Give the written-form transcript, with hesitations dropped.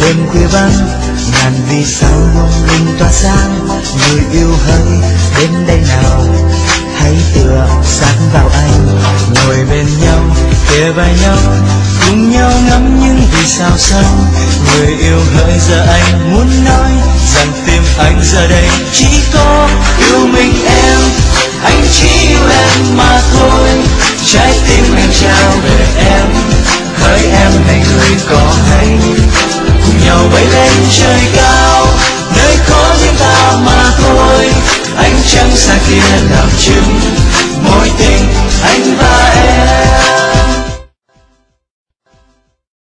đêm khuya vắng ngàn vì sao lung linh tỏa sáng. Người yêu hỡi đến đây nào, hãy tựa sát vào anh, ngồi bên nhau kề vai nhau, cùng nhau ngắm những vì sao sáng. Người yêu hỡi giờ anh muốn nói rằng tim anh giờ đây chỉ có yêu mình em, anh chỉ yêu em mà thôi. Trái tim anh trao về em, hỡi em này người có hay, cùng nhau bay lên trời cao, nơi có riêng ta mà thôi. Ánh trăng xa kia làm chứng